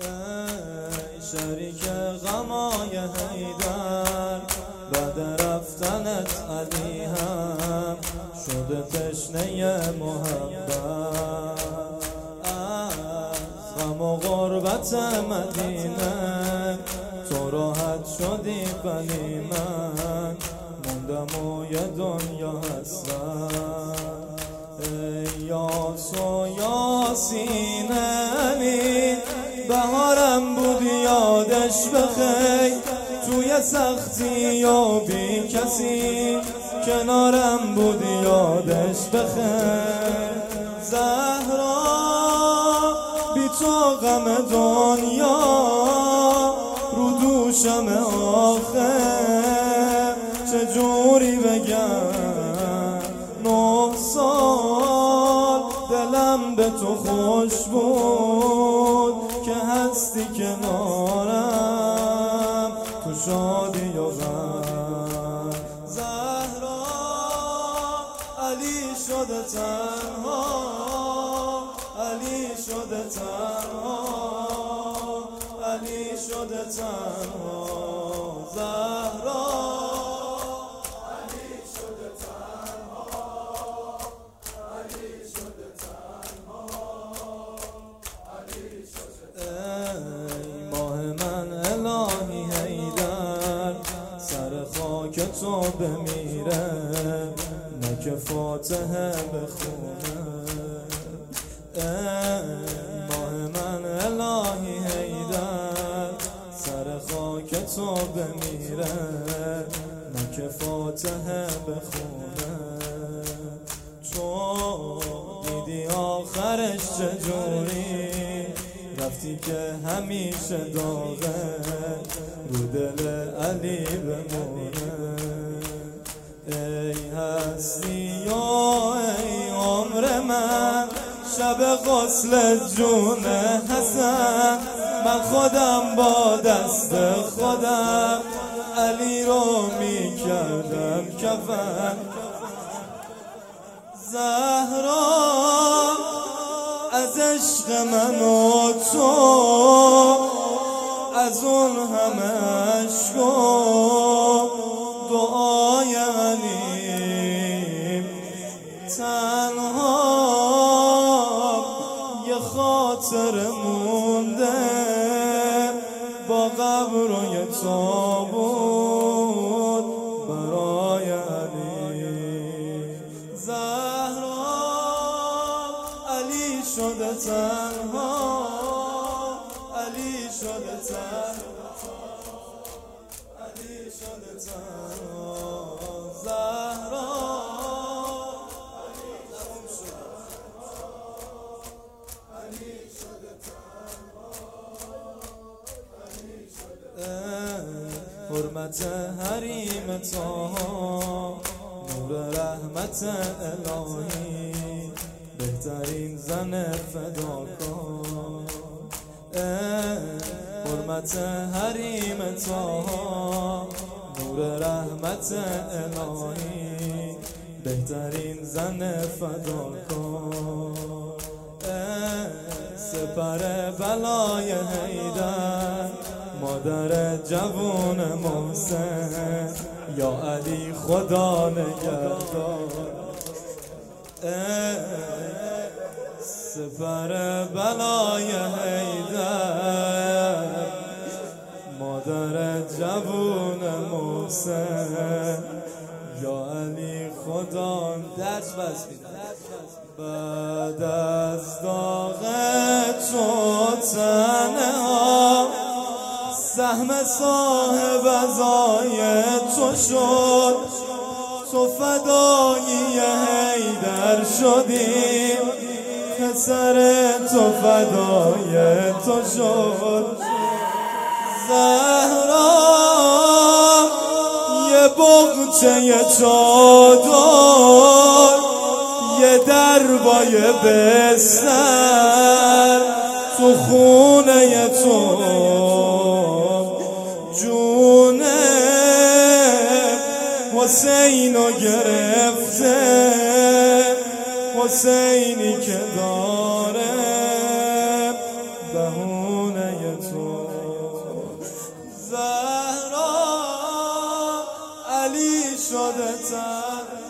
ای شریک غمای حیدر، بعد رفتنت علی هم شده تشنه محبت. از غم و غربت مدینه تو راحت شدی ولی من موندم و یه دنیا حسرت. ای یاس و یاسین علی، بهارم بود یادش بخیر، توی سختی و بی کسی کنارم بود یادش بخیر. زهرا بی تو غم دنیا رو دوشم آخر، چجوری بگم 9 سال دلم به تو خوش بود که هستی کنارم تو شادی و غم. زهرا علی شده تنها، علی شده تنها، علی شده تنها. زهرا علی شده تنها، علی شده تنها، علی شده تنها. ای ماه من الهی حیدر، سر خاک تو بمیره نه که فاتحه بخونه. ای ماه من الهی حیدر، سر خاک تو بمیره نه که فاتحه بخونه. تو دیدی آخرش چجوری، رفتی که همیشه داغه رو دل علی بمونه. ای هستی و ای عمر من، شب غسل جون حسن من خودم با دست خودم علی رو می کردم کفن. زهرا از عشق من و تو، از اون همه عشق و دعای علی، تنها یه خاطر مونده با قبر و یه تابوت برای علی. زهرا علی شده تنها، علی شده تنها، علی شده تنها. زهرا علی شده تنها، علی شده تنها. حرمت حریم طه، نور رحمت الهی، بهترین زن فداکار. حرمت حریم طه، نور رحمت الهی، بهترین زن فداکار. سپر بلای حیدر، مادر جوون محسن، یا علی خدا نگهدار. سپر بلای حیدر، مادر جوون محسن، یا علی خدا درس بس. بعد از داغ تو تنها، سهم صاحب ازای تو شد، تو فدایی حیدر شدی، پسر تو فدای تو شد. زهرا یه بغچه چادر، یه دربای بستر، تو خونه تو جون حسینو گرفته، حسینی که داره بهونه تو زهرا علی شده تر